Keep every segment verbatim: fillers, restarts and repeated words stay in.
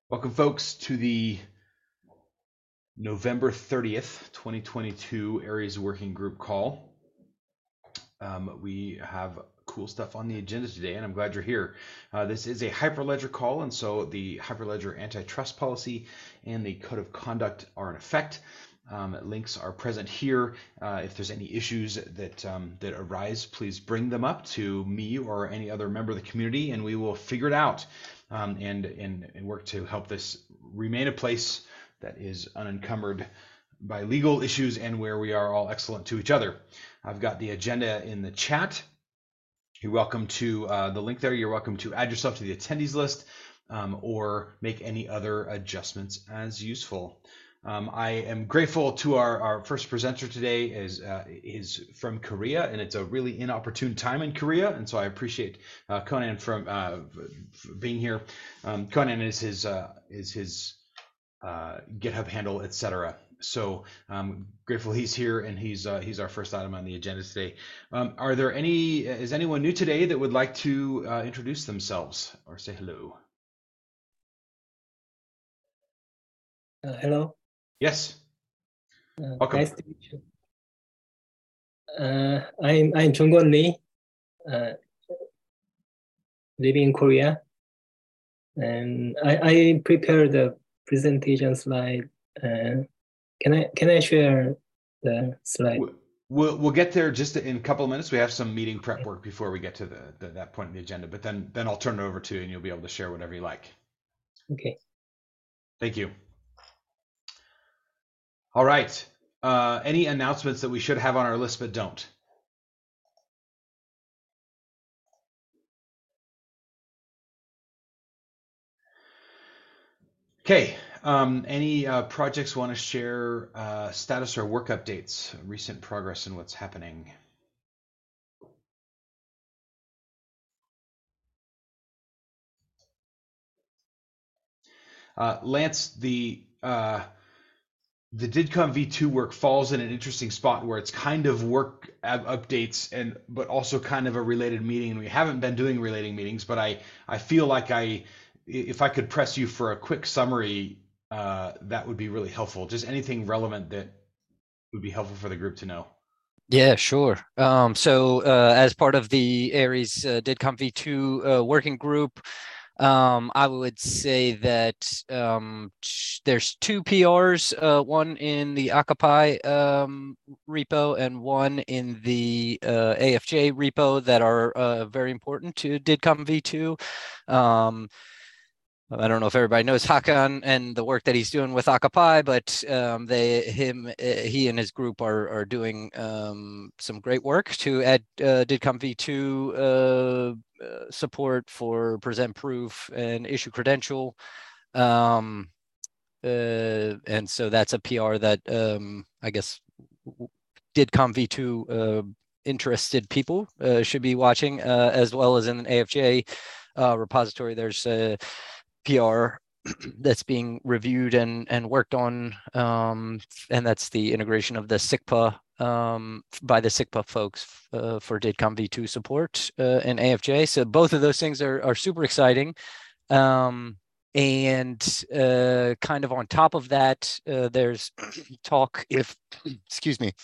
Welcome, folks, to the November thirtieth, twenty twenty-two Aries Working Group call. Um, we have cool stuff on the agenda today, and I'm glad you're here. Uh, this is a Hyperledger call, and so the Hyperledger antitrust policy and the code of conduct are in effect. Um, links are present here. Uh, if there's any issues that um, that arise, please bring them up to me or any other member of the community, and we will figure it out um, and, and and work to help this remain a place that is unencumbered by legal issues and where we are all excellent to each other. I've got the agenda in the chat. You're welcome to uh, the link there. You're welcome to add yourself to the attendees list um, or make any other adjustments as useful. Um, I am grateful to our, our first presenter today is uh, is from Korea, and it's a really inopportune time in Korea, and so I appreciate uh, Conan from uh, being here. Um, Conan is his uh, is his uh, GitHub handle, et cetera. So I'm grateful he's here, and he's uh, he's our first item on the agenda today. Um, are there any? Is anyone new today that would like to uh, introduce themselves or say hello? Uh, hello. Yes. Uh, Welcome. nice to meet you. Uh, I'm I'm Jungwon Lee, uh, living in Korea, and I, I prepared the presentation slide. Uh, can I can I share the slide? We'll we'll get there just in a couple of minutes. We have some meeting prep work before we get to the, the that point in the agenda, but then then I'll turn it over to you, and you'll be able to share whatever you like. Okay. Thank you. All right. Uh, any announcements that we should have on our list but don't? Okay. Um, any uh, projects want to share uh, status or work updates, recent progress, and what's happening? Uh, Lance, the uh, the DidCon V two work falls in an interesting spot where it's kind of work updates and but also kind of a related meeting. And we haven't been doing relating meetings, but I I feel like I if I could press you for a quick summary, uh, that would be really helpful. Just anything relevant that would be helpful for the group to know. Yeah, sure. Um, so uh, as part of the Aries uh, DidCon V two uh, working group, um, I would say that um, there's two P Rs, uh, one in the Akapai um, repo and one in the uh, A F J repo that are uh, very important to DidCon V two. Um, I don't know if everybody knows Hakan and the work that he's doing with Akapai, but um, they, him, uh, he and his group are are doing um, some great work to add uh, DidCon V two uh, uh, support for present proof and issue credential, um, uh, and so that's a P R that um, I guess DidCon V two uh, interested people uh, should be watching, uh, as well as in an A F J uh, repository. There's a P R that's being reviewed and and worked on, um, and that's the integration of the S I C P A um, by the S I C P A folks uh, for DidCon V two support uh, in A F J. So both of those things are are super exciting. Um, and uh, kind of on top of that, uh, there's talk if, excuse me,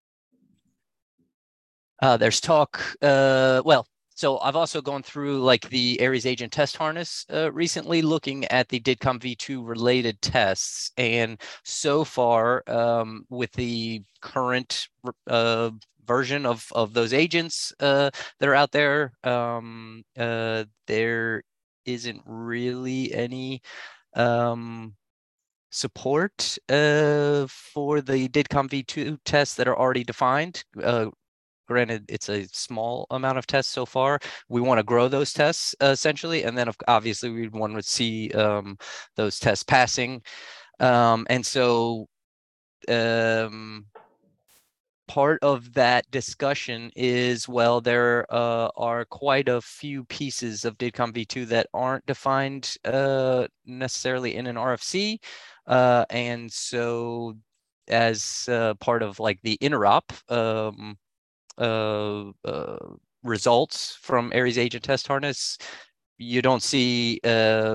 uh, there's talk, uh, well, so I've also gone through like the Aries agent test harness uh, recently, looking at the DidCon V two related tests. And so far, um, with the current uh, version of, of those agents uh, that are out there, um, uh, there isn't really any um, support uh, for the DidCon V two tests that are already defined. Uh, granted, it's a small amount of tests so far. We want to grow those tests uh, essentially, and then obviously we'd want to see um, those tests passing. Um, and so um, part of that discussion is, well, there uh, are quite a few pieces of DidCon V two that aren't defined uh, necessarily in an R F C. Uh, and so as uh, part of like the interop, um, uh, uh, results from Aries agent test harness, you don't see uh,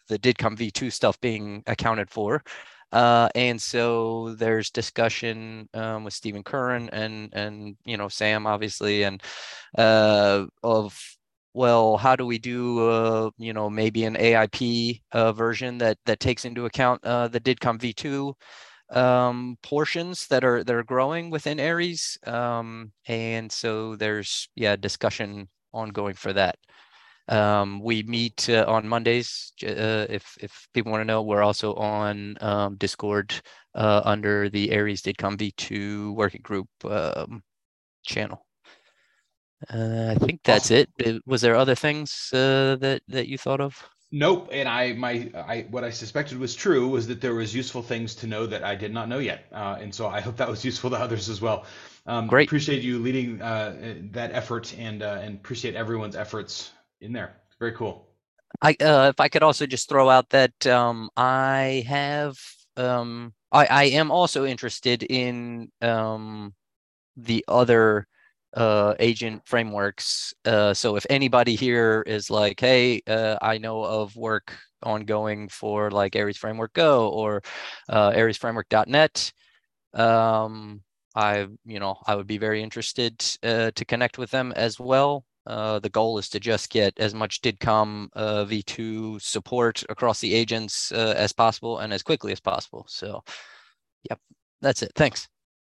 the DIDCOM v two stuff being accounted for. Uh, and so there's discussion um, with Stephen Curran and and you know Sam obviously, and uh, of well, how do we do uh, you know maybe an A I P uh, version that that takes into account uh, the DIDCOM v two um, portions that are that are growing within Aries, um, and so there's yeah discussion ongoing for that. Um, we meet uh, on Mondays. Uh, if if people want to know, we're also on um, Discord uh, under the Aries DIDCOM v two working group um, channel. Uh, I think that's awesome. it. Was there other things uh, that that you thought of? Nope. And I my I what I suspected was true was that there was useful things to know that I did not know yet, uh, and so I hope that was useful to others as well. Um, Great. Appreciate you leading uh, that effort, and uh, and appreciate everyone's efforts in there. Very cool. I uh, if I could also just throw out that um, I have um, I I am also interested in um, the other uh, agent frameworks. Uh, so if anybody here is like, hey, uh, I know of work ongoing for like Aries Framework Go or uh, Aries Framework dot net, um, I you know I would be very interested uh, to connect with them as well. Uh, the goal is to just get as much DIDCOM uh, v two support across the agents uh, as possible and as quickly as possible. So, yep, that's it. Thanks.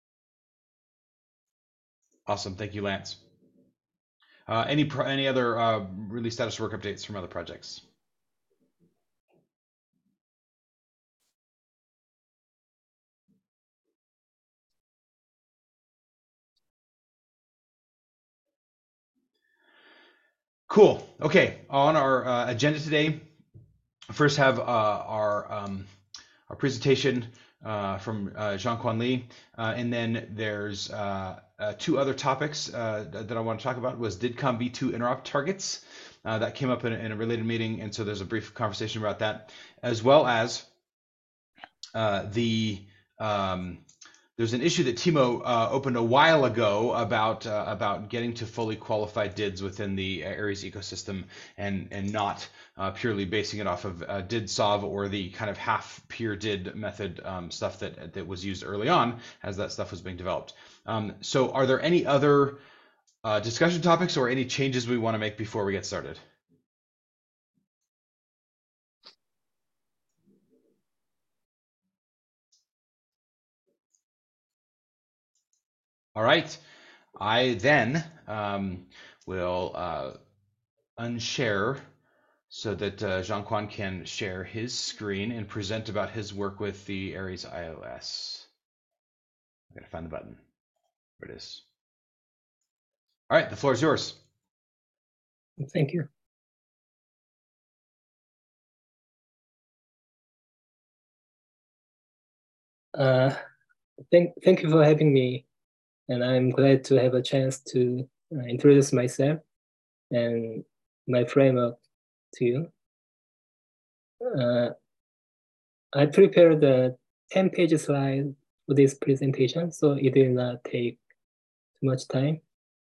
Awesome. Thank you, Lance. Uh, any pro any other uh, release status work updates from other projects? Cool. Okay. On our uh, agenda today, first have uh, our um, our presentation uh, from uh, Jean-Quan Lee, uh, and then there's uh, uh, two other topics uh, that I want to talk about. Was DIDCOM v two interop targets uh, that came up in, in a related meeting, and so there's a brief conversation about that, as well as uh, the um, there's an issue that Timo uh, opened a while ago about uh, about getting to fully qualified D I Ds within the Aries ecosystem, and and not uh, purely basing it off of uh, D I D solve or the kind of half peer D I D method um, stuff that that was used early on as that stuff was being developed. Um, so, are there any other uh, discussion topics or any changes we want to make before we get started? All right, I then um, will uh, unshare so that uh, Jean-Quan can share his screen and present about his work with the Aries iOS. I gotta find the button. There it is. All right, the floor is yours. Thank you. Uh, thank, thank you for having me, and I'm glad to have a chance to uh, introduce myself and my framework to you. Uh, I prepared a ten page slide for this presentation, so it will not take too much time.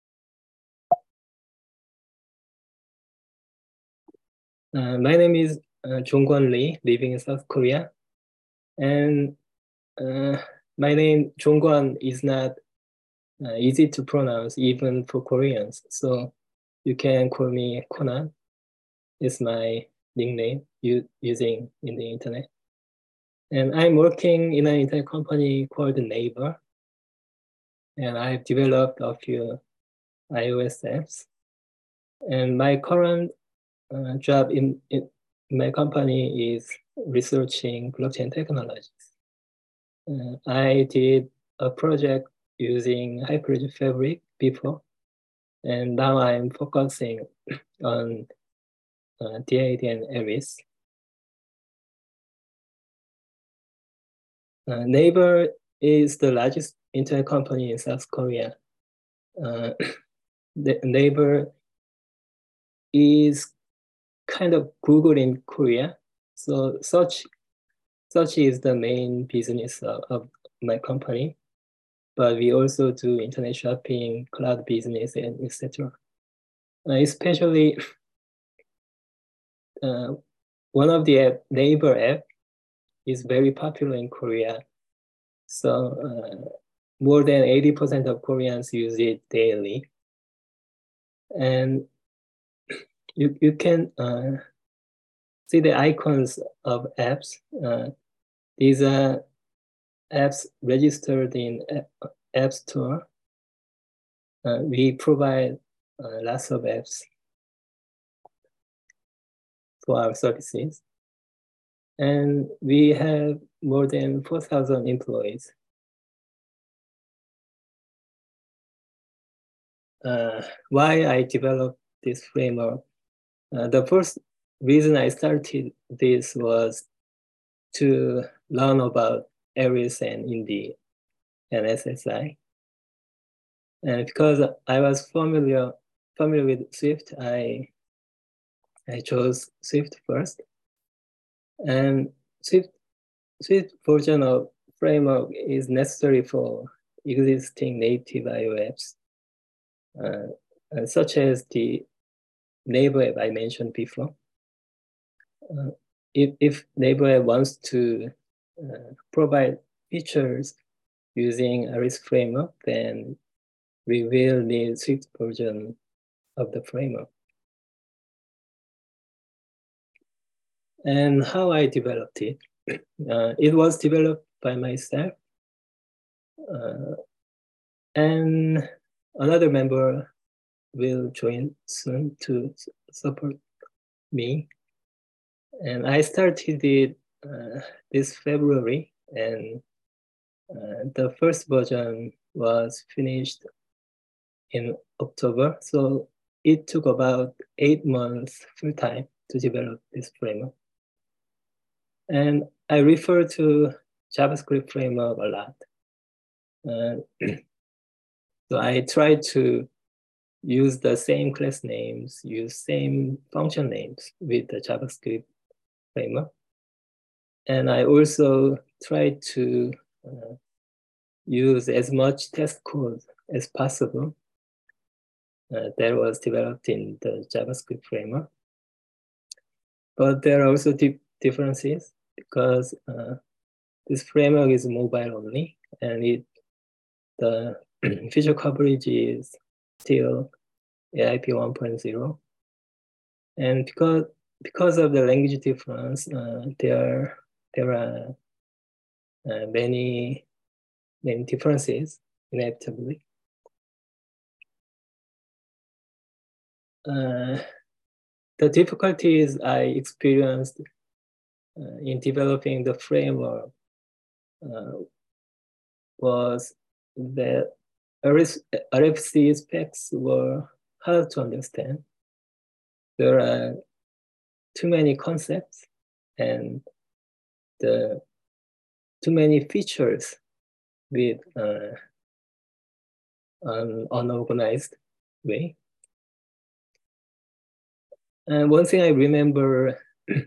Uh, my name is uh, Jong-Kwon Lee, living in South Korea. And uh, my name, Jong-Kwon, is not uh, easy to pronounce even for Koreans. So you can call me Conan. It's my nickname you, using in the internet. And I'm working in an internet company called Naver. And I've developed a few iOS apps. And my current uh, job in, in my company is researching blockchain technologies. Uh, I did a project using Hyperledger Fabric before, and now I'm focusing on uh, D I D and Aries. Uh, Naver is the largest internet company in South Korea. Uh, the Naver is kind of Google in Korea. So search, search is the main business of, of my company, but we also do internet shopping, cloud business, and et cetera. Uh, especially, uh, one of the app, Naver app is very popular in Korea. So uh, more than eighty percent of Koreans use it daily. And you, you can uh, see the icons of apps. Uh, these are apps registered in App Store. Uh, we provide uh, lots of apps for our services. And we have more than four thousand employees. Uh, why I developed this framework? Uh, the first reason I started this was to learn about Aries and Indy and S S I. And because I was familiar familiar with Swift, I I chose Swift first. And Swift Swift version of framework is necessary for existing native I O apps, uh, uh, such as the Naver app I mentioned before. Uh, if, if Naver app wants to uh, provide features using Aries framework, then we will need Swift version of the framework. And how I developed it. Uh, it was developed by myself. Uh, and another member will join soon to support me. And I started it uh, this February, and uh, the first version was finished in October. So it took about eight months full time to develop this framework. And I refer to JavaScript framework a lot. Uh, so I try to use the same class names, use same function names with the JavaScript framework. And I also try to uh, use as much test code as possible uh, that was developed in the JavaScript framework. But there are also di differences because uh, this framework is mobile only, and it the feature coverage is still A I P one point zero. And because because of the language difference, uh, there there are uh, many many differences inevitably. Uh, the difficulties I experienced uh, in developing the framework uh, was that R F C specs were hard to understand. There are too many concepts and the too many features with uh, an unorganized way. And one thing I remember uh,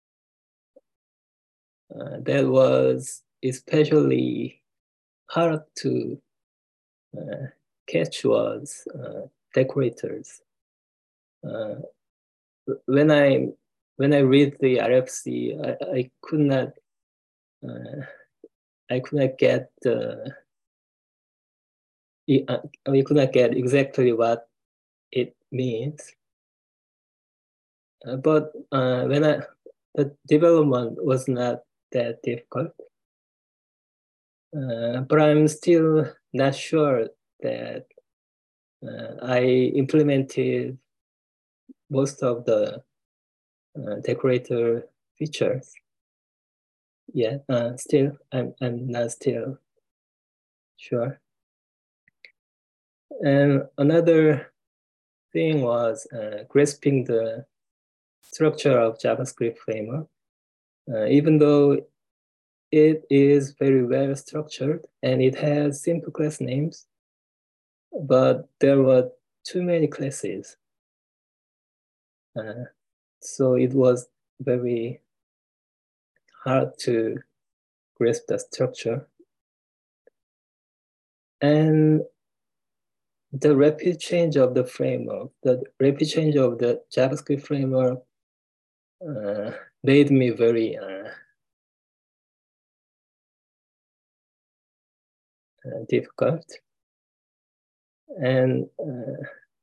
that was especially hard to uh, catch was uh, decorators. Uh, when I when I read the R F C, I, I could not uh, I could not get uh, I could not get exactly what it means. Uh, but uh, when I the development was not that difficult. Uh, but I'm still not sure that uh, I implemented most of the uh, decorator features. Yeah, uh, still, I'm, I'm not still sure. And another thing was uh, grasping the structure of JavaScript framework. Uh, even though it is very well structured and it has simple class names, but there were too many classes. Uh, so it was very hard to grasp the structure. And the rapid change of the framework, the rapid change of the JavaScript framework uh, made me very uh, uh, difficult. And uh,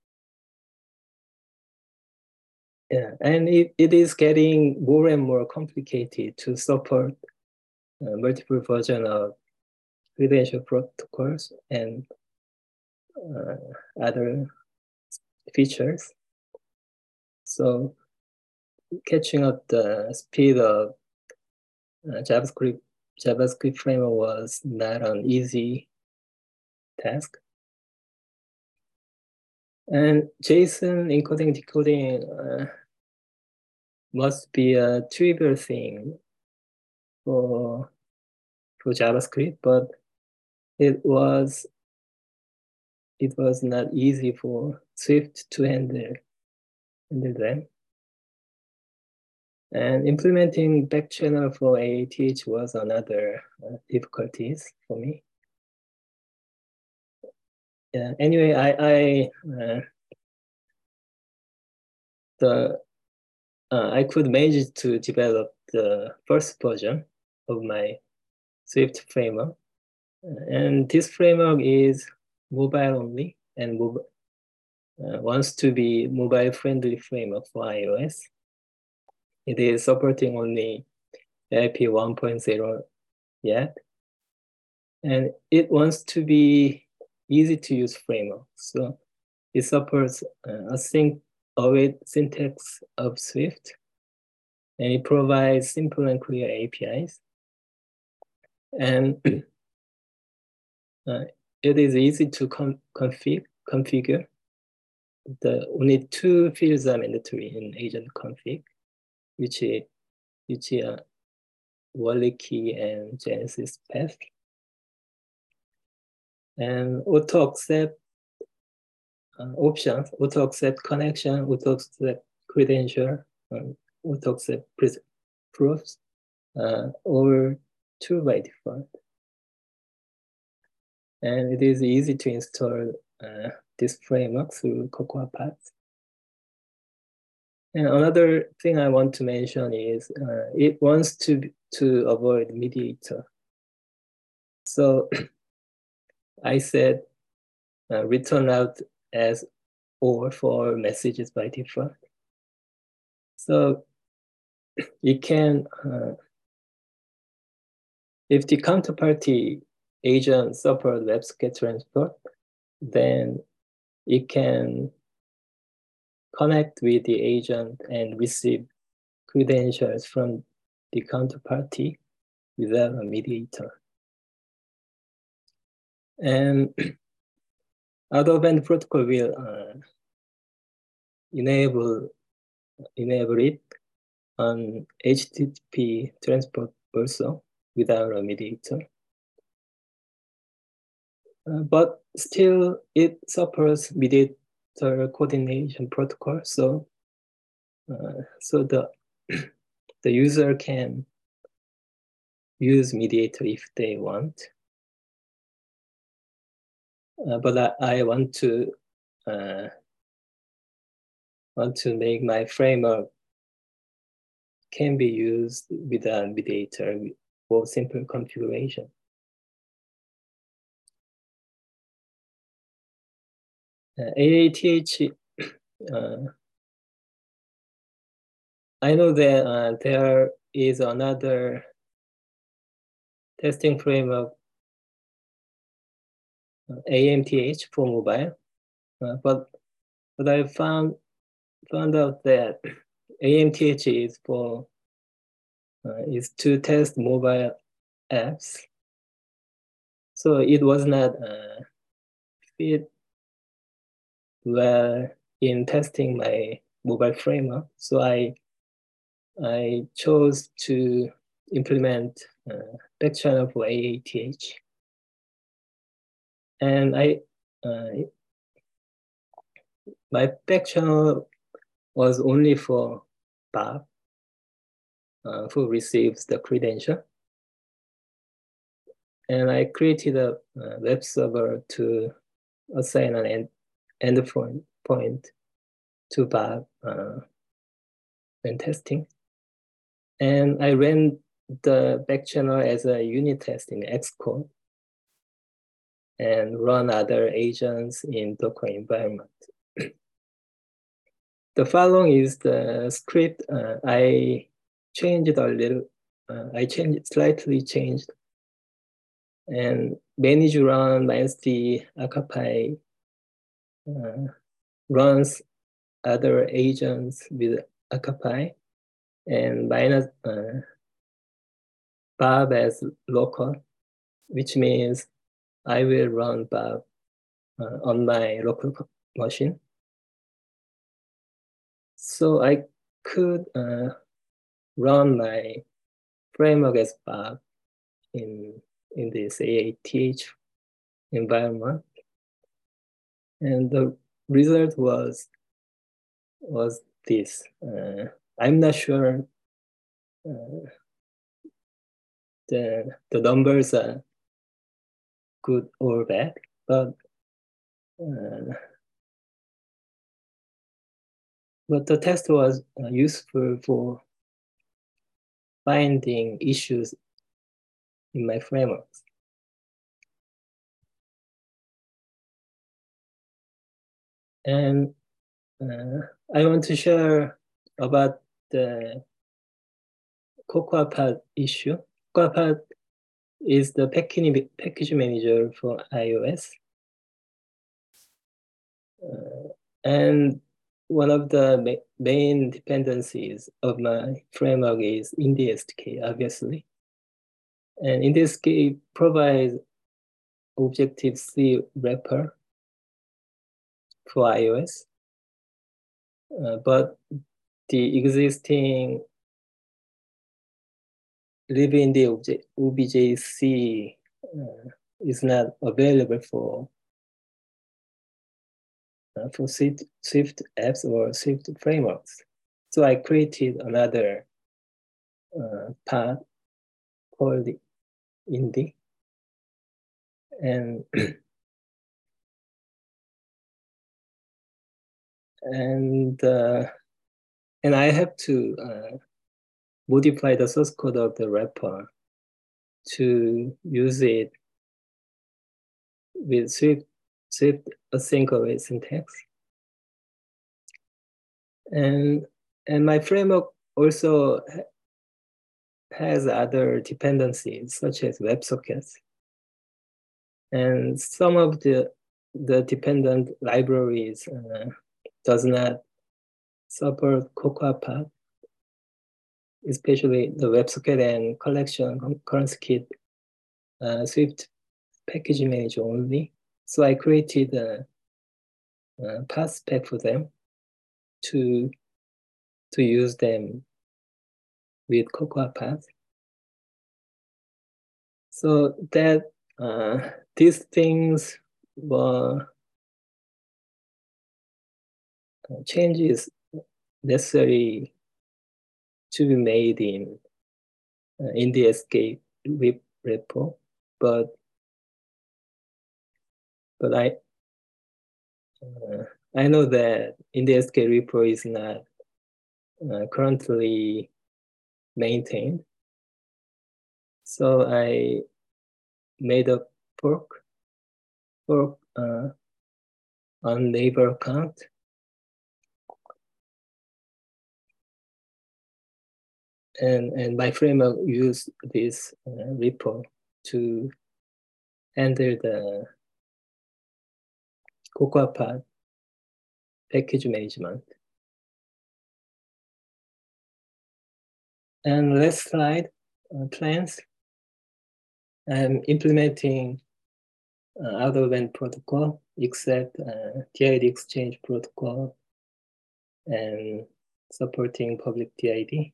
yeah, and it, it is getting more and more complicated to support uh, multiple versions of credential protocols and uh, other features. So catching up the speed of uh, JavaScript JavaScript framework was not an easy task. And JSON encoding decoding uh, must be a trivial thing for for JavaScript, but it was it was not easy for Swift to handle handle them. And implementing backchannel for A A T H was another uh, difficulties for me. Yeah. Anyway, I, I uh, the uh, I could manage to develop the first version of my Swift framework, and this framework is mobile only and mobile, uh, wants to be mobile friendly framework for iOS. It is supporting only L P one point zero yet, and it wants to be easy to use framework. So it supports uh, async await syntax of Swift, and it provides simple and clear A P Is. And uh, it is easy to com config configure. The only two fields are mandatory in agent config, which is which are Wally key and Genesis path. And auto accept uh, options, auto accept connection, auto accept credential, um, auto accept proofs, uh, all true by default. And it is easy to install uh, this framework through Cocoa Pods. And another thing I want to mention is uh, it wants to to avoid mediator. So I said uh, return out as or for messages by default. So it can, uh, if the counterparty agent support WebSocket transport, then it can connect with the agent and receive credentials from the counterparty without a mediator. And out-of-band protocol will uh, enable enable it on H T T P transport also without a mediator. Uh, but still, it supports mediator coordination protocol. So, uh, so the the user can use mediator if they want. Uh, but I, I want to uh, want to make my framework can be used without mediator for simple configuration. Uh, A A T H, uh, I know that uh, there is another testing framework, uh, A M T H for mobile, uh, but but I found found out that A M T H is for uh, is to test mobile apps, so it was not uh, fit well in testing my mobile framework. So I I chose to implement uh, backchannel for A A T H, and I uh, my backchannel was only for Bob, uh, who receives the credential, and I created a, a web server to assign an end endpoint point to Bob uh, when testing. And I ran the back channel as a unit test in Xcode and run other agents in Docker environment. The following is the script. Uh, I changed a little. Uh, I changed slightly changed, and manage run minus d Akapai uh, runs other agents with Akapai, and minus uh, Bob as local, which means I will run Bob uh, on my local machine. So I could uh, run my framework as Bob in, in this A A T H environment. And the result was, was this. Uh, I'm not sure uh, the, the numbers are good or bad, but uh, but the test was uh, useful for finding issues in my frameworks. And uh, I want to share about the CocoaPod issue. CocoaPod is the package, package manager for iOS. Uh, and one of the ma main dependencies of my framework is IndieSDK, obviously. And IndieSDK provides Objective-C wrapper for iOS, uh, but the existing live in the object, O B J C uh, is not available for uh, for Swift, Swift apps or Swift frameworks. So I created another uh, path called Indie, and and uh, and I have to uh, modify the source code of the wrapper to use it with Swift Swift async await syntax. And and my framework also ha has other dependencies such as WebSockets. And some of the the dependent libraries uh, does not support CocoaPod, especially the WebSocket and collection concurrency kit uh, Swift package manager only. So I created a, a path spec for them to to use them with CocoaPod. So that uh, these things were changes necessary to be made in uh, in the escape repo, but but I uh, I know that in the escape repo is not uh, currently maintained, so I made a fork fork uh, on neighbor account. And, and my framework used this uh, repo to handle the CocoaPod package management. And last slide, uh, plans. I'm implementing uh, out-of-band protocol, except uh, D I D exchange protocol and supporting public D I D.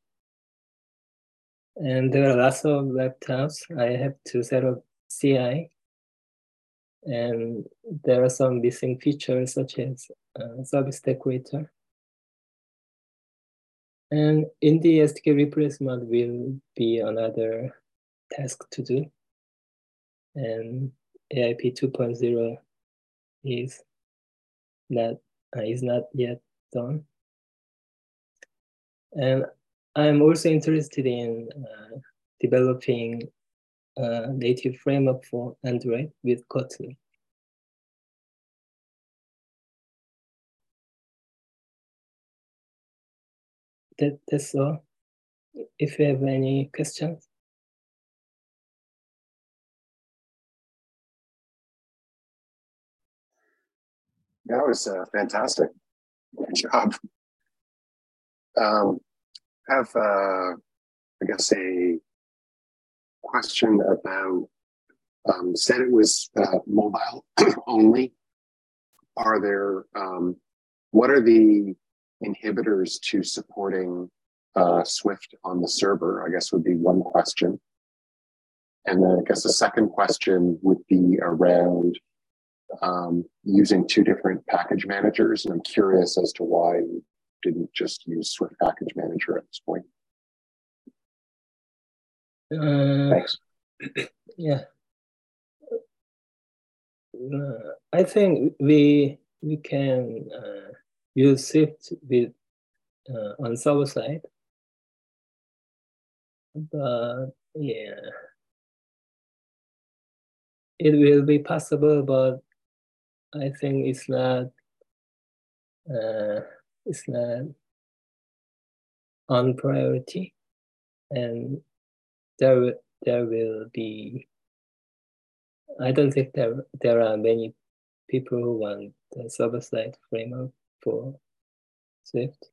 And there are lots of laptops. I have to set up C I. And there are some missing features such as uh, service decorator. And in the S D K replacement will be another task to do. And A I P two point oh is not uh, is not yet done. And I'm also interested in uh, developing a native framework for Android with Kotlin. That, that's all. If you have any questions. That was uh, fantastic. Good job. Um, have, uh, I guess, a question about, um, said it was uh, mobile only. Are there, um, what are the inhibitors to supporting uh, Swift on the server? I guess would be one question. And then I guess the second question would be around um, using two different package managers. And I'm curious as to why you didn't just use Swift Package Manager at this point. Uh, Thanks. Yeah. Uh, I think we we can uh, use Swift with uh, on server side, but yeah, it will be possible, but I think it's not uh, it's not on priority, and there there will be. I don't think there there are many people who want the server-side framework for Swift.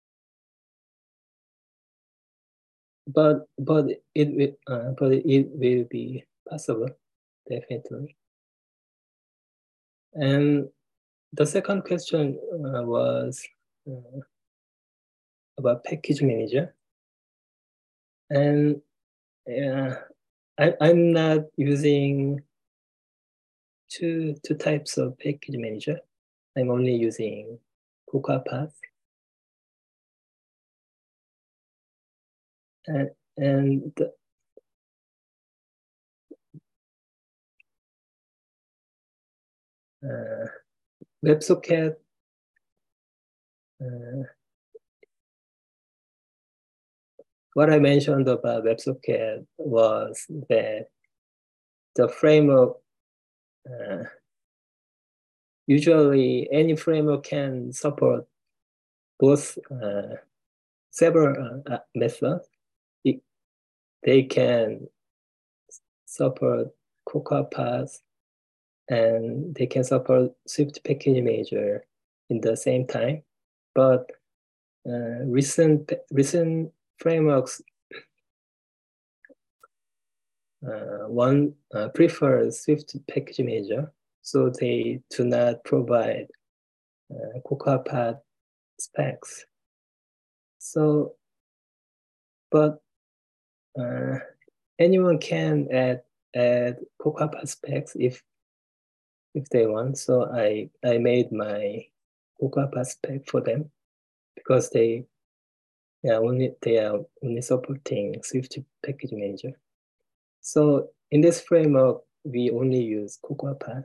But but it will uh, but it will be possible, definitely. And the second question uh, was uh, about package manager, and uh, I I'm not using two two types of package manager. I'm only using CocoaPath. And, and uh, WebSocket uh, what I mentioned about WebSocket was that the framework uh, usually any framework can support both uh, several uh, methods. It, they can support CocoaPath and they can support Swift Package Manager in the same time. But uh, recent recent frameworks uh, one uh, prefers Swift Package Manager, so they do not provide uh, CocoaPath specs. So, but uh, anyone can add add CocoaPath specs if if they want. So I I made my CocoaPath spec for them because they yeah only they are only supporting Swift Package Manager. So in this framework, we only use CocoaPath.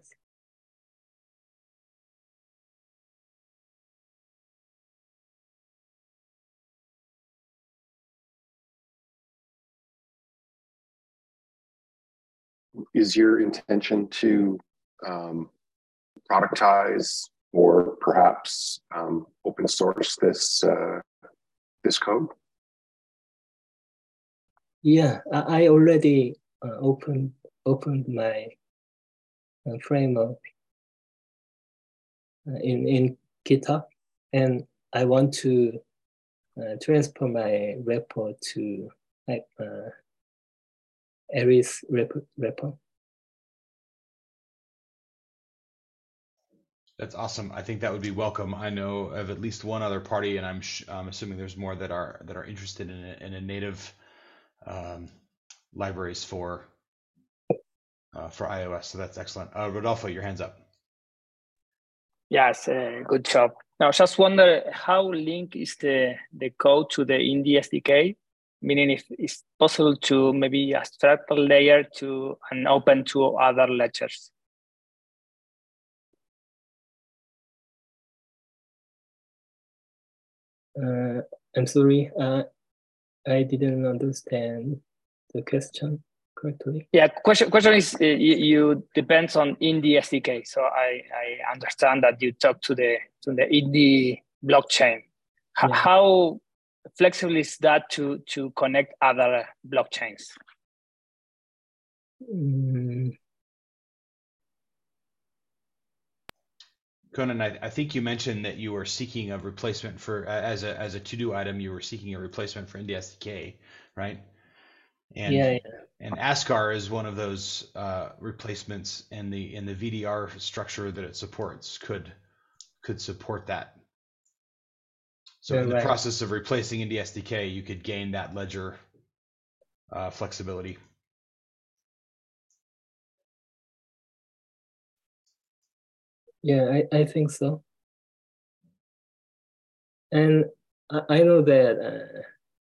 Is your intention to um, productize or perhaps um, open source this uh, this code? Yeah, I, I already uh, opened opened my uh, framework uh, in in GitHub, and I want to uh, transfer my repo to like uh, Aries repo, repo. That's awesome. I think that would be welcome. I know of at least one other party, and I'm sh- I'm assuming there's more that are that are interested in a, in a native um, libraries for uh, for iOS. So that's excellent. Uh, Rodolfo, your hands up. Yes, uh, good job. Now, just wonder how linked is the the code to the Indie S D K, meaning if it's possible to maybe abstract a layer to and open to other ledgers. Uh, I'm sorry. Uh, I didn't understand the question correctly. Yeah, question question is uh, you, you depends on Indy S D K. So I, I understand that you talk to the to the Indy blockchain. H- Yeah. How flexible is that to to connect other blockchains? Mm, Conan, I, I think you mentioned that you were seeking a replacement for uh, as a as a to do item. You were seeking a replacement for Indy S D K, right? And yeah, yeah. and Ascar is one of those uh, replacements, and the in the V D R structure that it supports could could support that. So Yeah, in the right. process of replacing Indy S D K, you could gain that ledger uh, flexibility. Yeah, I, I think so. And I, I know that uh,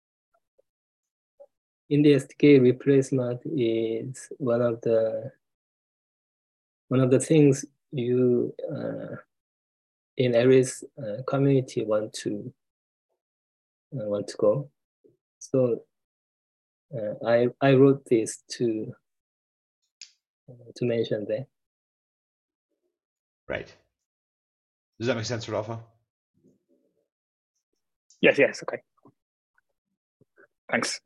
Indy S D K replacement is one of the one of the things you uh, in Aries uh, community want to uh, want to go. So uh, I I wrote this to uh, to mention that. Right. Does that make sense, Rodolfo? Yes, yes, okay. Thanks.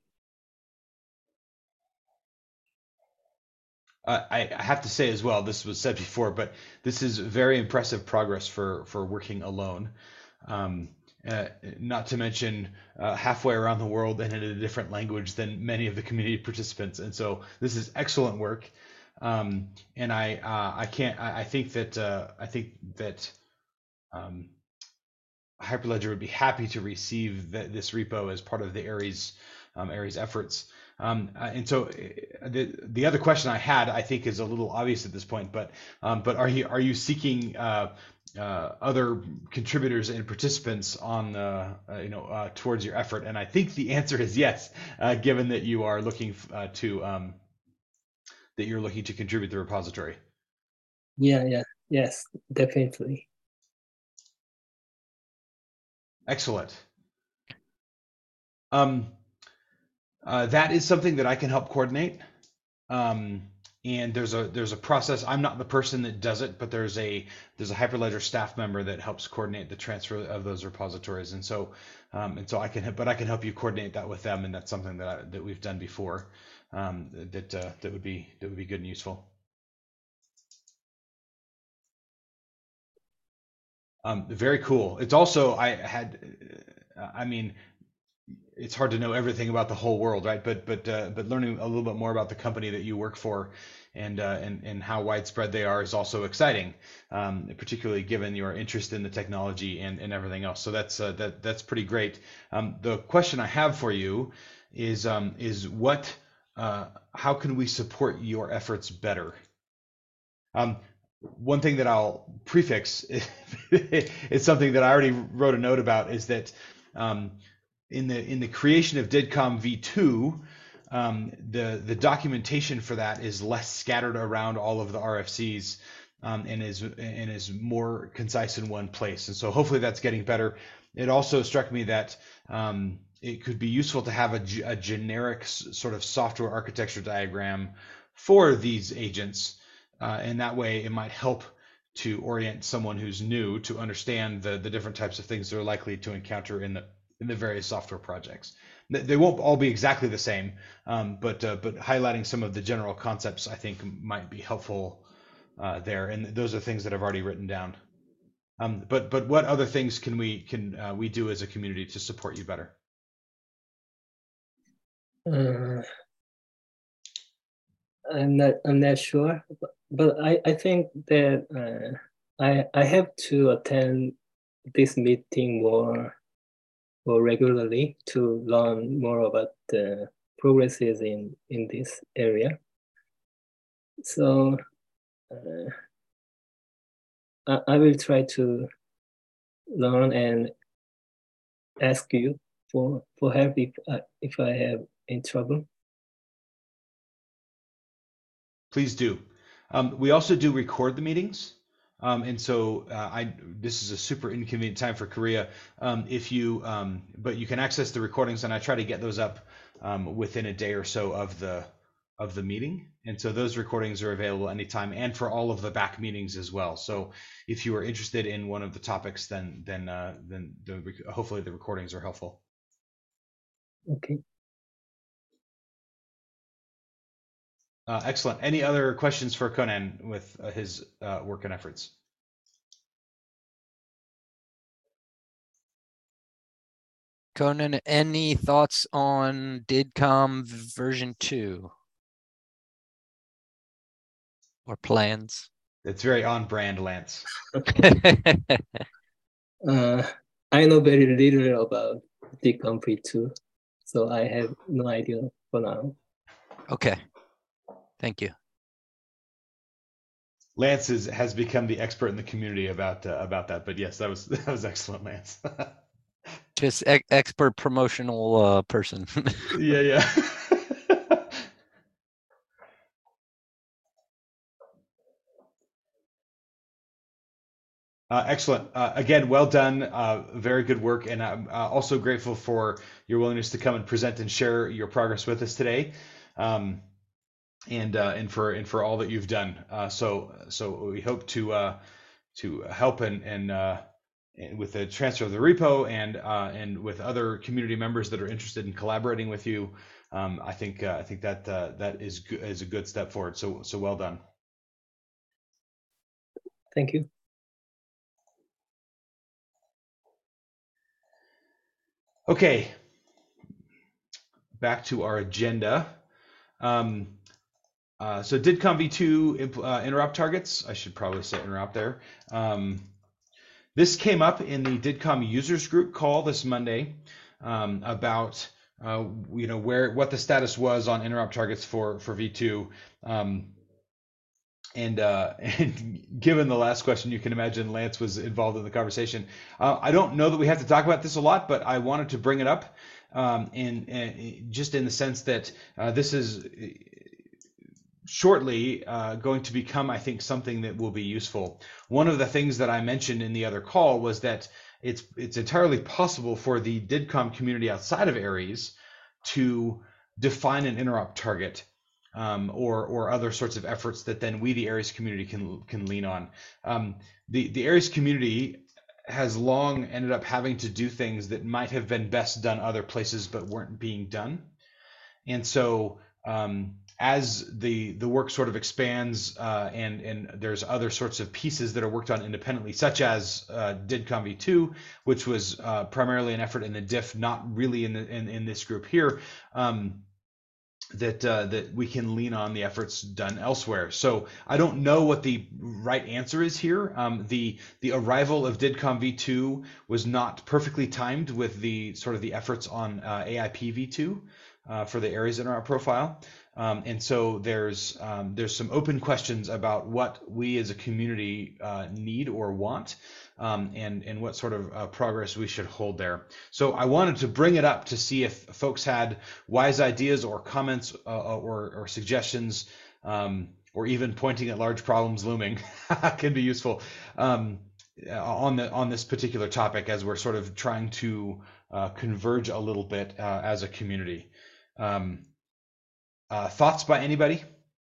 Uh, I, I have to say as well, this was said before, but this is very impressive progress for for working alone. Um, uh, not to mention uh, halfway around the world and in a different language than many of the community participants. And so this is excellent work. Um, and I uh, I can't I, I think that uh, I think that um, Hyperledger would be happy to receive the, this repo as part of the Aries um, Aries efforts. Um, uh, and so uh, the the other question I had, I think, is a little obvious at this point. But um, but are you are you seeking uh, uh, other contributors and participants on uh, uh, you know uh, towards your effort? And I think the answer is yes, uh, given that you are looking uh, to um, that you're looking to contribute to the repository. Yeah, yeah, yes, definitely. Excellent. Um, uh, that is something that I can help coordinate. Um, and there's a there's a process. I'm not the person that does it, but there's a there's a Hyperledger staff member that helps coordinate the transfer of those repositories. And so um, and so I can but I can help you coordinate that with them, and that's something that I, that we've done before. Um, that uh, that would be that would be good and useful. Um, very cool. It's also I had uh, I mean. It's hard to know everything about the whole world, right? But but uh, but learning a little bit more about the company that you work for, and uh, and and how widespread they are is also exciting, um, particularly given your interest in the technology and, and everything else. So that's uh, that that's pretty great. Um, the question I have for you is um, is what uh, how can we support your efforts better? Um, one thing that I'll prefix is something that I already wrote a note about, is that. Um, In the in the creation of DIDComm V two, um, the the documentation for that is less scattered around all of the R F Cs, um, and is and is more concise in one place. And so hopefully that's getting better. It also struck me that um, it could be useful to have a, a generic sort of software architecture diagram for these agents, uh, and that way it might help to orient someone who's new to understand the the different types of things they're likely to encounter in the in the various software projects. They won't all be exactly the same, um, but uh, but highlighting some of the general concepts I think might be helpful uh, there. And those are things that I've already written down. Um, but but what other things can we can uh, we do as a community to support you better? Uh, I'm not I'm not sure, but, but I, I think that uh, I I have to attend this meeting more more regularly to learn more about the progresses in in this area. So uh, I, I will try to learn and ask you for for help if I, if I have any trouble. Please do. Um, we also do record the meetings. Um, and so uh, I this is a super inconvenient time for Korea. Um, if you um, but you can access the recordings, and I try to get those up um, within a day or so of the of the meeting. And so those recordings are available anytime, and for all of the back meetings as well. So if you are interested in one of the topics, then then uh, then the, hopefully the recordings are helpful. Okay. Uh, excellent. Any other questions for Conan with uh, his uh, work and efforts? Conan, any thoughts on DIDComm version two or plans? It's very on brand, Lance. uh, I know very little about DIDComm v two, so I have no idea for now. Okay, thank you. Lance is, has become the expert in the community about uh, about that. But yes, that was that was excellent, Lance. Just e expert promotional uh, person. Yeah, yeah. Uh, excellent. Uh, again, well done. Uh, very good work. And I'm uh, also grateful for your willingness to come and present and share your progress with us today. Um, and uh, and for and for all that you've done. Uh, so so we hope to uh, to help and and, uh, and with the transfer of the repo and uh, and with other community members that are interested in collaborating with you. Um, I think uh, I think that uh, that is good, is a good step forward. So so well done. Thank you. Okay, back to our agenda. Um, uh, so DIDComm v two uh, interop targets. I should probably say interop there. Um, this came up in the DIDComm users group call this Monday um, about uh, you know where what the status was on interop targets for for v two. Um, And, uh, and given the last question, you can imagine Lance was involved in the conversation. Uh, I don't know that we have to talk about this a lot, but I wanted to bring it up um, in, in just in the sense that uh, this is shortly uh, going to become, I think, something that will be useful. One of the things that I mentioned in the other call was that it's it's entirely possible for the DIDComm community outside of Aries to define an interop target. Um, or or other sorts of efforts that then we, the Aries community, can can lean on. Um, the the Aries community has long ended up having to do things that might have been best done other places but weren't being done. And so um, as the the work sort of expands uh, and and there's other sorts of pieces that are worked on independently, such as uh, DIDComm v two, which was uh, primarily an effort in the diff, not really in the in, in this group here. Um, that uh, that we can lean on the efforts done elsewhere. So I don't know what the right answer is here. Um, the the arrival of DIDComm v two was not perfectly timed with the sort of the efforts on uh, A I P v two uh, for the Aries interop profile. Um, and so there's um, there's some open questions about what we as a community uh, need or want. Um, and, and what sort of uh, progress we should hold there. So I wanted to bring it up to see if folks had wise ideas or comments uh, or, or suggestions, um, or even pointing at large problems looming can be useful um, on the on this particular topic as we're sort of trying to uh, converge a little bit uh, as a community. Um, uh, thoughts by anybody?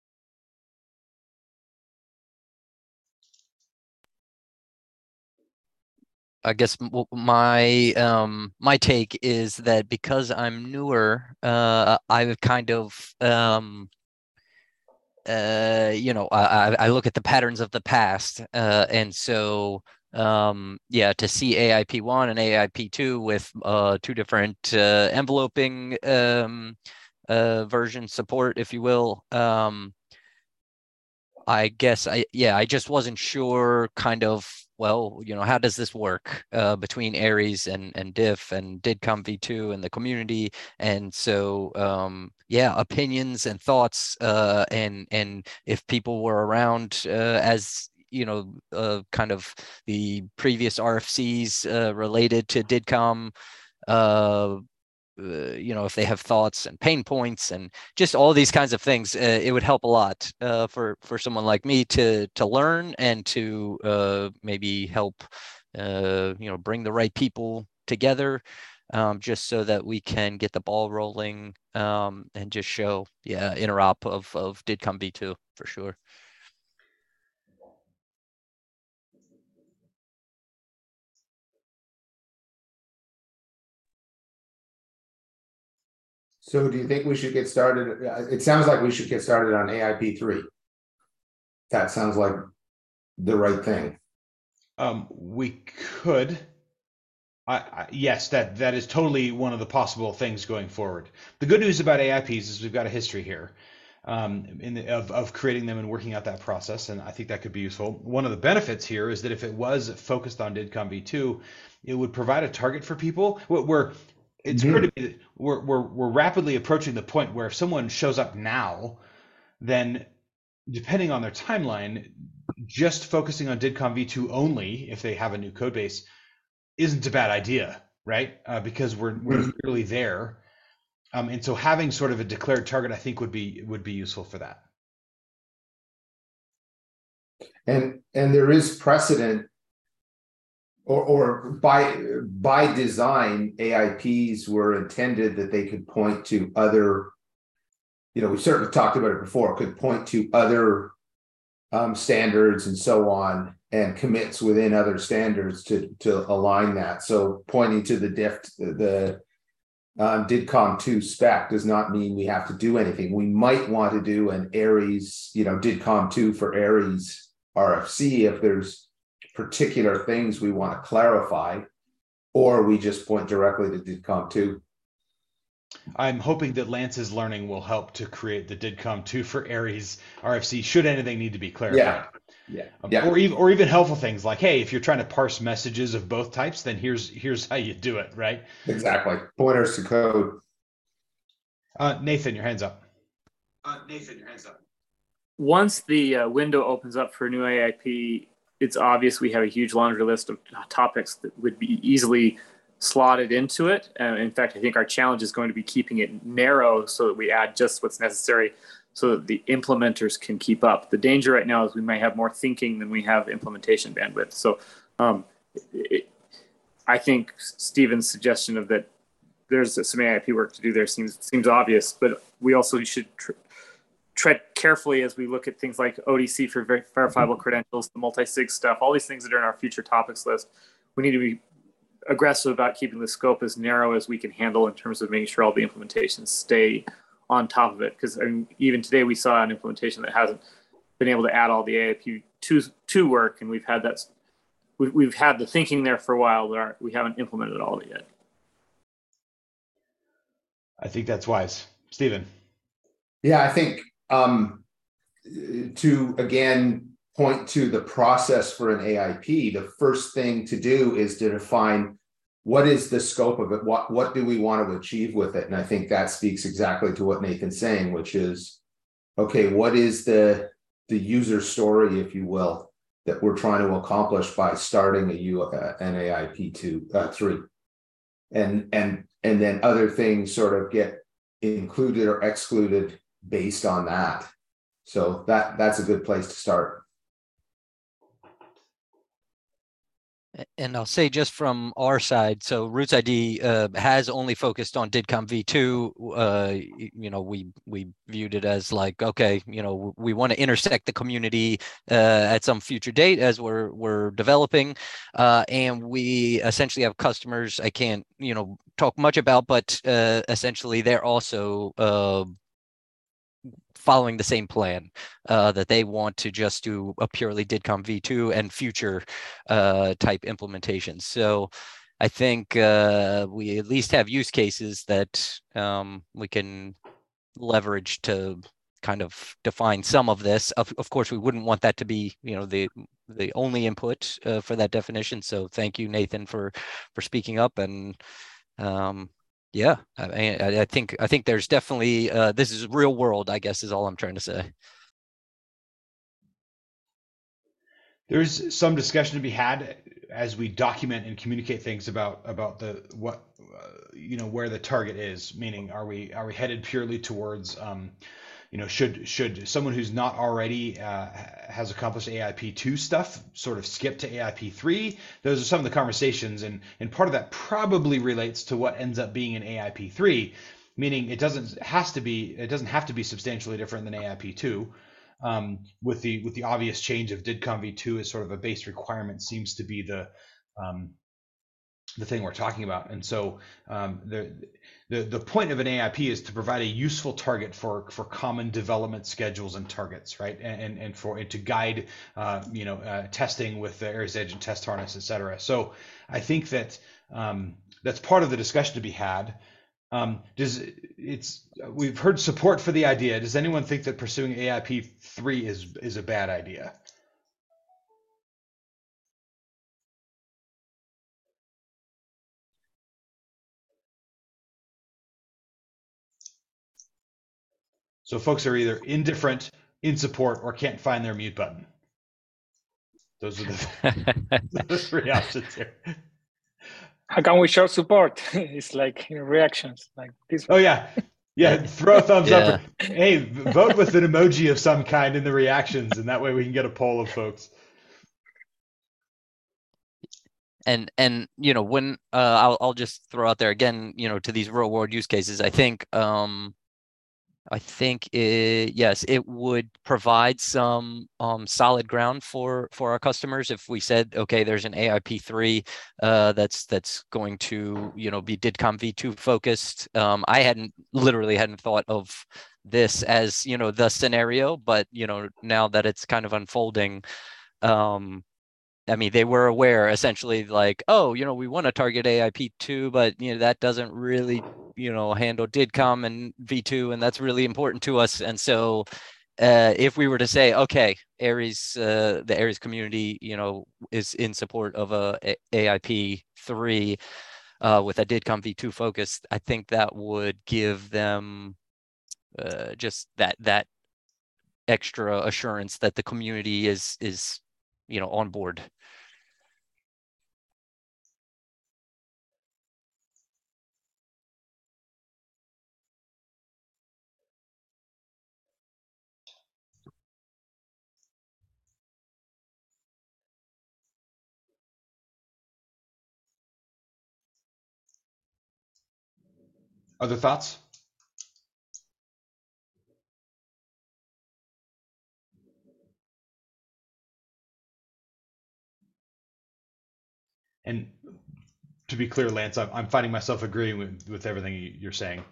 I guess my um, my take is that because I'm newer, uh, I've kind of um, uh, you know I, I look at the patterns of the past, uh, and so um, yeah, to see A I P one and A I P two with uh, two different uh, enveloping um, uh, version support, if you will. Um, I guess I yeah I just wasn't sure kind of well you know how does this work uh, between Aries and and Diff and DIDComm v two and the community, and so um, yeah opinions and thoughts uh, and and if people were around uh, as you know uh, kind of the previous R F Cs uh, related to DIDComm uh, uh, you know, if they have thoughts and pain points and just all these kinds of things, uh, it would help a lot uh, for for someone like me to to learn and to uh, maybe help, uh, you know, bring the right people together, um, just so that we can get the ball rolling, um, and just show, yeah, interop of of DIDComm v two for sure. So do you think we should get started? It sounds like we should get started on A I P three. That sounds like the right thing. Um, we could. I, I, yes, that that is totally one of the possible things going forward. The good news about A I Ps is we've got a history here, um, in the, of of creating them and working out that process, and I think that could be useful. One of the benefits here is that if it was focused on DIDComm v two, it would provide a target for people. Where it's Mhm. clear to me that we're we're we're rapidly approaching the point where if someone shows up now, then depending on their timeline, just focusing on DIDComm v two only, if they have a new code base, isn't a bad idea, right? Uh, because we're we're clearly there, um, and so having sort of a declared target, I think, would be would be useful for that. And and there is precedent, or or by by design, A I Ps were intended that they could point to other, you know, we certainly talked about it before, could point to other um, standards and so on, and commits within other standards to to align that. So pointing to the diff the um, DIDComm two spec does not mean we have to do anything. We might want to do an Aries, you know, DIDComm two for Aries R F C if there's particular things we want to clarify, or we just point directly to DIDComm two. I'm hoping that Lance's learning will help to create the DIDComm two for Aries R F C, should anything need to be clarified. Yeah. Um, Yeah. Or even or even helpful things like, hey, if you're trying to parse messages of both types, then here's here's how you do it, right? Exactly. Pointers to code. Uh, Nathan, your hands up. Uh, Nathan, your hands up. Once the uh, window opens up for a new A I P, it's obvious we have a huge laundry list of topics that would be easily slotted into it. Uh, in fact, I think our challenge is going to be keeping it narrow so that we add just what's necessary so that the implementers can keep up. The danger right now is we might have more thinking than we have implementation bandwidth. So um, it, I think Stephen's suggestion of that there's some A I P work to do there seems seems obvious, but we also should tr- tread carefully as we look at things like O D C for ver- verifiable credentials, the multi-sig stuff, all these things that are in our future topics list. We need to be aggressive about keeping the scope as narrow as we can handle in terms of making sure all the implementations stay on top of it. Because I mean, even today we saw an implementation that hasn't been able to add all the A I P two work, and we've had that. We've, we've had the thinking there for a while, but our, we haven't implemented all of it yet. I think that's wise. Stephen. Yeah, I think um, to, again, point to the process for an A I P, the first thing to do is to define what is the scope of it? What, what do we want to achieve with it? And I think that speaks exactly to what Nathan's saying, which is, okay, what is the, the user story, if you will, that we're trying to accomplish by starting a U, uh, an A I P two, uh, three? And, and, and then other things sort of get included or excluded based on that. So that that's a good place to start. And I'll say just from our side, so Roots I D uh, has only focused on DIDComm v two. Uh, you know, we we viewed it as like, okay, you know, we want to intersect the community uh, at some future date as we're we're developing, uh, and we essentially have customers I can't you know talk much about, but uh, essentially they're also uh, following the same plan, uh, that they want to just do a purely DIDComm v two and future uh, type implementations. So I think uh, we at least have use cases that um, we can leverage to kind of define some of this. Of, of course, we wouldn't want that to be, you know, the the only input uh, for that definition. So thank you, Nathan, for for speaking up. And um, yeah, I, I think I think there's definitely uh, this is real world, I guess, is all I'm trying to say. There's some discussion to be had as we document and communicate things about about the what uh, you know, where the target is, meaning are we are we headed purely towards um, you know, should should someone who's not already uh, has accomplished A I P two stuff sort of skip to A I P three? Those are some of the conversations, and and part of that probably relates to what ends up being an A I P three, meaning it doesn't has to be it doesn't have to be substantially different than A I P two. Um, with the with the obvious change of DIDCOM v two as sort of a base requirement seems to be the um, the thing we're talking about. And so um, the, the the point of an A I P is to provide a useful target for for common development schedules and targets, right? And and for and to guide uh, you know uh, testing with the Aries Edge and test harness, et cetera. So I think that um, that's part of the discussion to be had. Um, does it's we've heard support for the idea. Does anyone think that pursuing A I P three is is a bad idea? So folks are either indifferent, in support, or can't find their mute button. Those are the, the three options here. How can we show support? It's like you know, reactions like this. Oh yeah, yeah. Throw a thumbs Yeah. up. Or, hey, vote with an emoji of some kind in the reactions, and that way we can get a poll of folks. And and you know when uh, I'll I'll just throw out there again, you know, to these real world use cases. I think um, I think it, yes, it would provide some um, solid ground for for our customers if we said, okay, there's an A I P three uh, that's that's going to you know be DIDCOM v two focused. Um, I hadn't literally hadn't thought of this as you know the scenario, but you know now that it's kind of unfolding. Um, I mean, they were aware essentially like, oh, you know, we want to target A I P two, but, you know, that doesn't really, you know, handle DIDCOM and V two, and that's really important to us. And so uh, if we were to say, okay, Aries, uh, the Aries community, you know, is in support of a, a A I P three uh, with a DIDCOM V two focus, I think that would give them uh, just that that extra assurance that the community is is you know on board. Other thoughts? And to be clear, Lance, I'm, I'm finding myself agreeing with, with everything you're saying.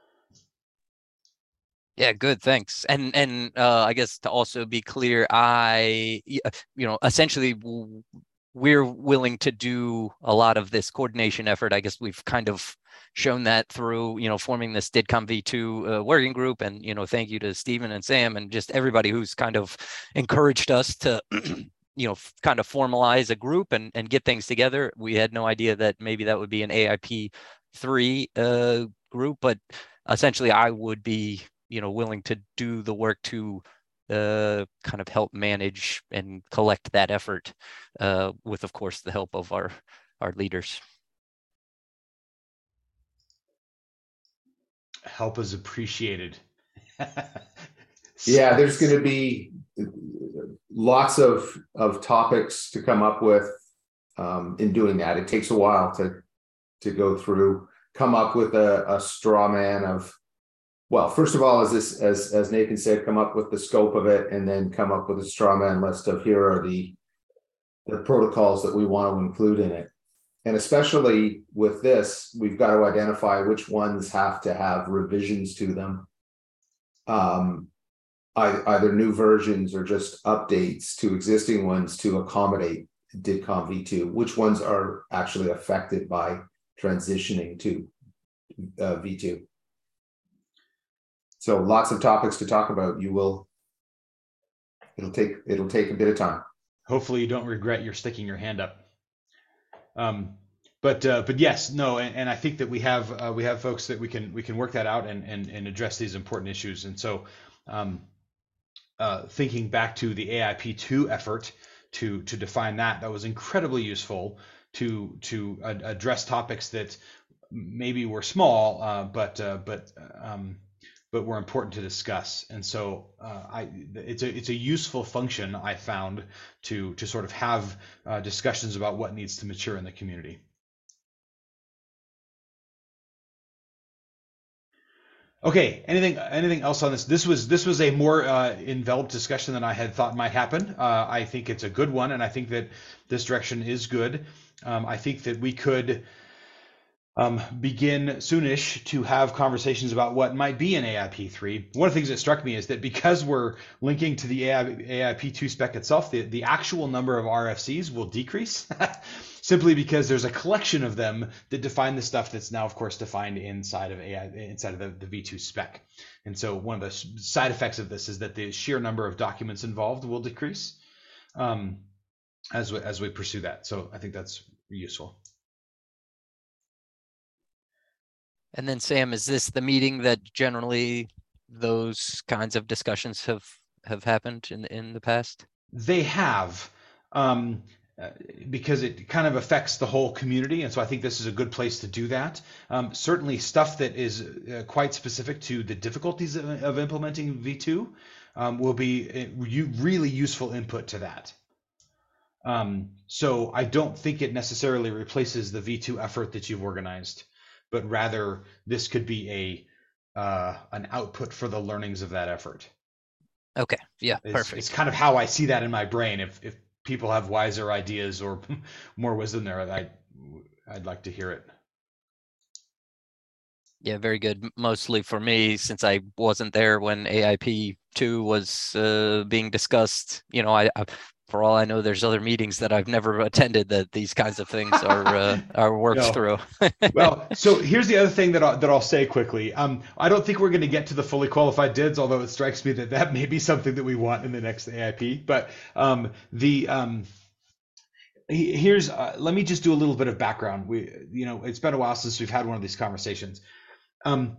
Yeah, good, thanks. And and uh, I guess to also be clear, I you know essentially we're willing to do a lot of this coordination effort. I guess we've kind of shown that through you know forming this DIDCOM v two uh, working group, and you know thank you to Stephen and Sam and just everybody who's kind of encouraged us to you know kind of formalize a group and and get things together. We had no idea that maybe that would be an A I P three uh, group, but essentially I would be you know willing to do the work to uh, kind of help manage and collect that effort uh, with, of course, the help of our our leaders. Help is appreciated. Yeah, there's going to be lots of of topics to come up with um, in doing that. It takes a while to to go through, come up with a, a straw man of, well, first of all, as this as as Nathan said, come up with the scope of it, and then come up with a straw man list of here are the the protocols that we want to include in it. And especially with this, we've got to identify which ones have to have revisions to them. Um, either new versions or just updates to existing ones to accommodate DIDCOM v two, which ones are actually affected by transitioning to uh, v two. So lots of topics to talk about. You will, it'll take, it'll take a bit of time. Hopefully you don't regret your sticking your hand up. Um, but uh, but yes, no, and, and I think that we have uh, we have folks that we can we can work that out and and, and address these important issues. And so um, uh, thinking back to the A I P two effort to to define that, that was incredibly useful to to uh, address topics that maybe were small, uh, but uh, but um, but were important to discuss. And so uh, I, it's a it's a useful function I found to to sort of have uh, discussions about what needs to mature in the community. Okay, anything anything else on this? This was this was a more uh, enveloped discussion than I had thought might happen. Uh, I think it's a good one, and I think that this direction is good. Um, I think that we could um, begin soonish to have conversations about what might be in A I P three. One of the things that struck me is that because we're linking to the A I P two spec itself, the, the actual number of R F Cs will decrease. Simply because there's a collection of them that define the stuff that's now, of course, defined inside of A I, inside of the, the V two spec. And so one of the side effects of this is that the sheer number of documents involved will decrease um, as we, as we pursue that. So I think that's useful. And then Sam, is this the meeting that generally those kinds of discussions have have happened in in the past? They have. Um, Uh, because it kind of affects the whole community, and so I think this is a good place to do that. Um, certainly stuff that is uh, quite specific to the difficulties of, of implementing V two um, will be uh, really useful input to that. Um, so I don't think it necessarily replaces the V two effort that you've organized, but rather this could be a uh, an output for the learnings of that effort. Okay, yeah, it's, perfect. It's kind of how I see that in my brain. If if people have wiser ideas or more wisdom there, I, I'd like to hear it. Yeah, very good. Mostly for me, since I wasn't there when A I P two was uh, being discussed, you know, I, I, for all I know, there's other meetings that I've never attended that these kinds of things are uh, are worked no. through. Well, so here's the other thing that I'll, that I'll say quickly. Um, I don't think we're going to get to the fully qualified D I Ds, although it strikes me that that may be something that we want in the next A I P. But um, the um, here's uh, let me just do a little bit of background. We, you know, it's been a while since we've had one of these conversations. Um,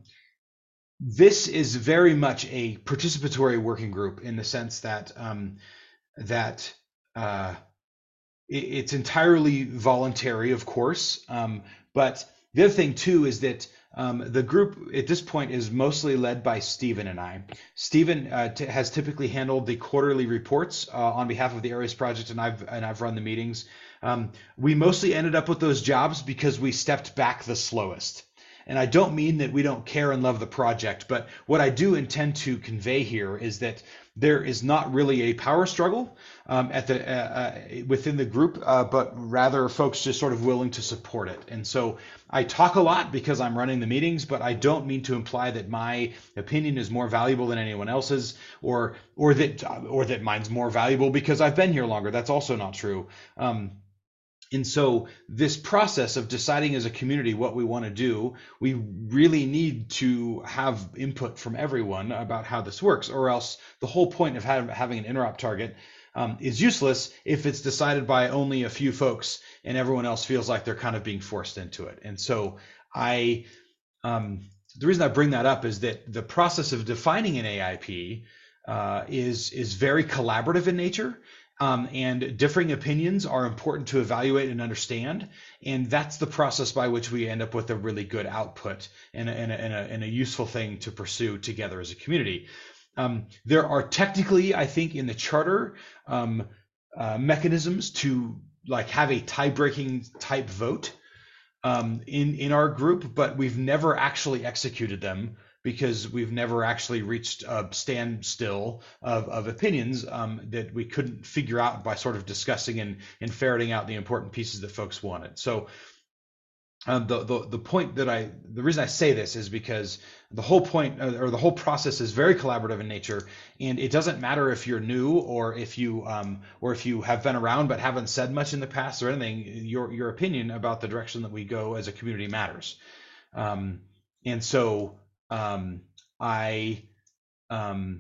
this is very much a participatory working group in the sense that um, that uh, it, it's entirely voluntary, of course. Um, but the other thing too is that um, the group at this point is mostly led by Stephen and I. Stephen uh, t- has typically handled the quarterly reports uh, on behalf of the Aries project, and I've and I've run the meetings. Um, we mostly ended up with those jobs because we stepped back the slowest. And I don't mean that we don't care and love the project, but what I do intend to convey here is that there is not really a power struggle um, at the uh, uh, within the group, uh, but rather folks just sort of willing to support it. And so I talk a lot because I'm running the meetings, but I don't mean to imply that my opinion is more valuable than anyone else's, or or that or that mine's more valuable because I've been here longer. That's also not true. Um, And so this process of deciding as a community what we want to do, we really need to have input from everyone about how this works, or else the whole point of have, having an interop target um, is useless if it's decided by only a few folks and everyone else feels like they're kind of being forced into it. And so I, um, the reason I bring that up is that the process of defining an A I P uh, is, is very collaborative in nature. Um, and differing opinions are important to evaluate and understand, and that's the process by which we end up with a really good output and a, and a, and a, and a useful thing to pursue together as a community. Um, there are technically, I think, in the charter um, uh, mechanisms to like have a tie-breaking type vote um, in in our group, but we've never actually executed them, because we've never actually reached a standstill of, of opinions um, that we couldn't figure out by sort of discussing and, and ferreting out the important pieces that folks wanted. So um, the, the the point that I, the reason I say this is because the whole point or the whole process is very collaborative in nature, and it doesn't matter if you're new or if you um, or if you have been around but haven't said much in the past or anything. Your your opinion about the direction that we go as a community matters, um, and so. Um, I, um,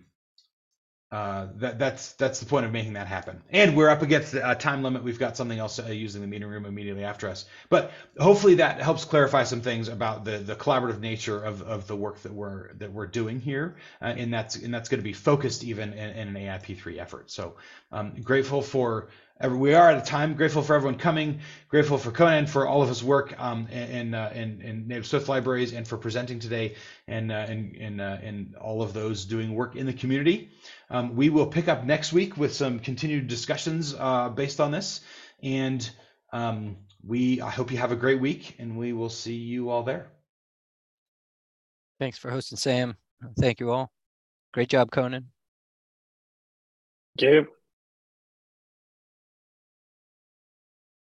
uh, that that's that's the point of making that happen. And we're up against a time limit. We've got something else uh, using the meeting room immediately after us. But hopefully that helps clarify some things about the the collaborative nature of of the work that we're that we're doing here, uh, and that's and that's going to be focused even in, in an A I P three effort. So, um, grateful for we are out of time. Grateful for everyone coming. Grateful for Conan for all of his work um, in, uh, in in Native Swift libraries and for presenting today, and uh, and and, uh, and all of those doing work in the community. Um, we will pick up next week with some continued discussions uh, based on this, and um, we I hope you have a great week, and we will see you all there. Thanks for hosting, Sam. Thank you all. Great job, Conan. Thank you.